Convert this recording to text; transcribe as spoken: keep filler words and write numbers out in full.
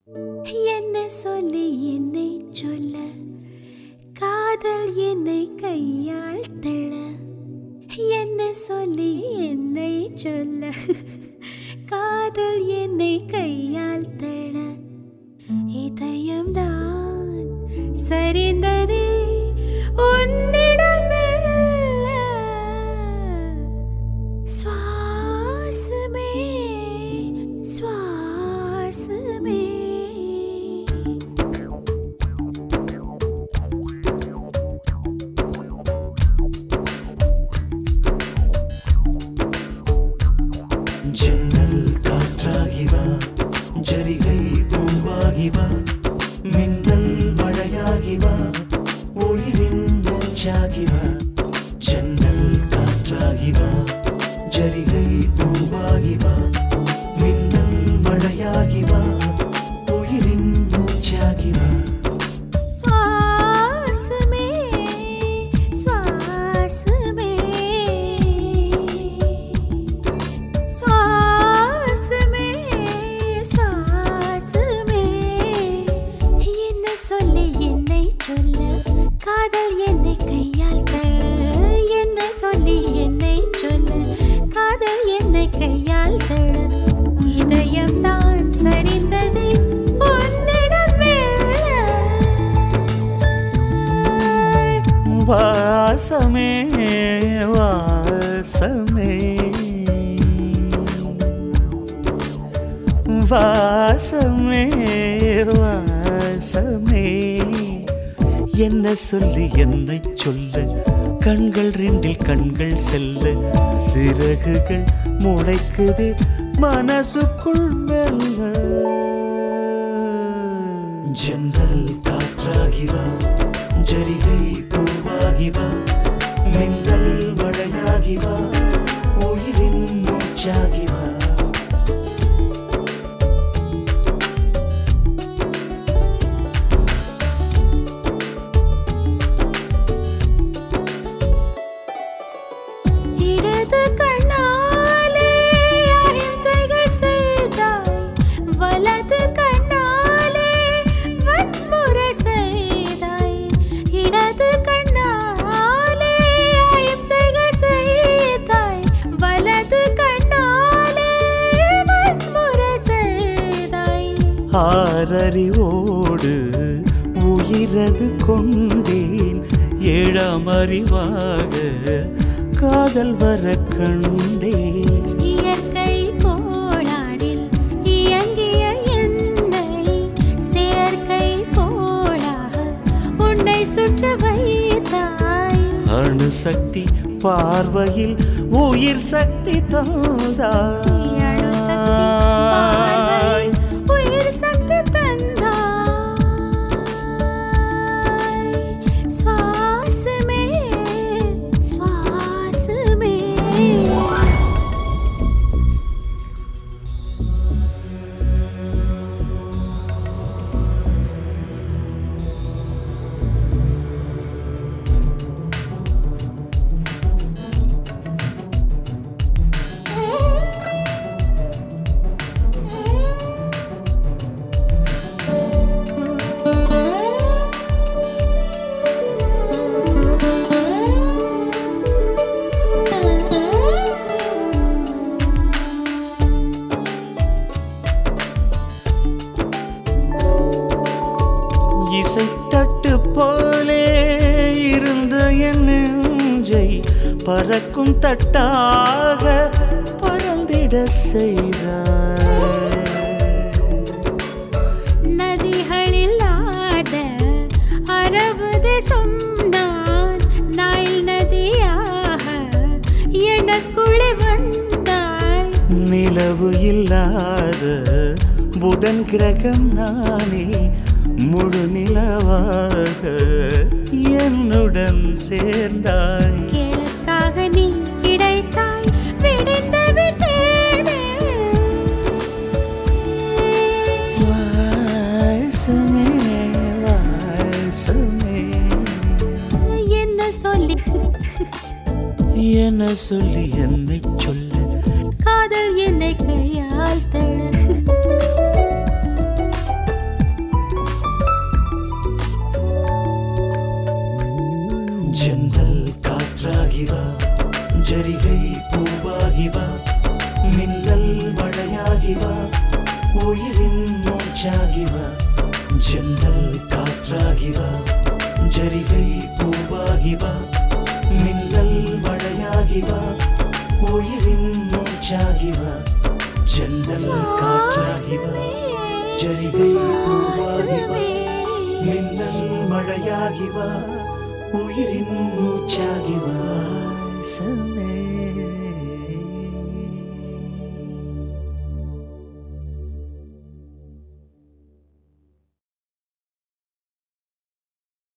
என்ன சொல்லி என்னை சொல்ல, காதல் என்னை கையால் தள. என்ன சொல்லி என்னை சொல்ல, காதல் என்னை கையால் தள. இதயம்தான் சரிந்ததே உன்னிடமெல்ல. சுவாசமே சுவாசமே ஜன்னல் காற்றாகிவா, ஜரிகை பூவாகிவா, மின்னல் மழையாகிவா, உயிரின் மூச்சாகிவா. ஜன்னல் காற்றாகிவா, ஜரிகை பூவாகிவா, மின்னல் மழையாகிவா, உயிரின் மூச்சாகிவா. சுவாசமே சுவாசமே சுவாசமே சுவாசமே. என்ன சொல்லி என்னை சொல்ல, காதல் என்னை கையால் தள்ள. என்ன சொல்லி என்னை சொல்ல, காதல் என்னை கையால் தள்ள. இதயம் தான் சரிந்தது உன்னிடம் மெல்ல. வாசமே வாசமே வாசமே வாசமே. என்ன சொல்லி என்னை சொல்ல, கண்கள் ரெண்டில் கண்கள் செல்ல. சிறகுகள் முளைக்குது மனசுக்குள் மெல்ல. ஜன்னல் காற்றாகிவா, ஜரிகை பூவாகிவா, மின்னல் மழையாகிவா, உயிரின் மூச்சாகிவா. இடது கண்ணாலே அஹிம்சைகள் செய்தாய், வலது கண்ணாலே வன்முறை செய்தாய். இடது கண்ணாலே அஹிம்சைகள் செய்தாய், வலது கண்ணாலே வன்முறை செய்தாய். ஆறறிவோடு உயிரது கொண்டேன், ஏழாம் அறிவாக காதல் வர கண்டேன். இயற்கை கோளாறில் இயங்கிய என்னை செயற்கை கோளாக உன்னை சுற்ற வைத்தாய். அணுசக்தி பார்வையில் உயிர் சக்தி தந்தாய். அணுசக்தி பார்வையில் உயிர் சக்தி தந்தாய். சுவாசமே சுவாசமே. இசைத்தட்டு போலே இருந்த என் நெஞ்சை பறக்கும் தட்டாக பறந்திட செய்தாய். நதிகளில்லாத அரபு தேசம் நான், நைல் நதியாக எனக்குள்ளே வந்தாய். நிலவு இல்லாத புதன் கிரகம் நானே, முழு நிலவாக என்னுடன் சேர்ந்தாய். கிழக்காக நீ கிடைத்தாய், விடிந்து விட்டேனே. வாசமே வாசமே. என்ன சொல்லி என்ன சொல்லி என்னை சொல்ல, காதல் என்னை கையால் தள்ள. மூச்சாகி வா ஜன்னல் காற்றாகி வா ஜரிகை பூவாகி வா மின்னல் மழையாகி வா உயிரின் மூச்சாகி வா ஜன்னல் காற்றாகி வா ஜரிகை பூவாகி வா மின்னல் மழையாகி வா உயிரின் மூச்சாகி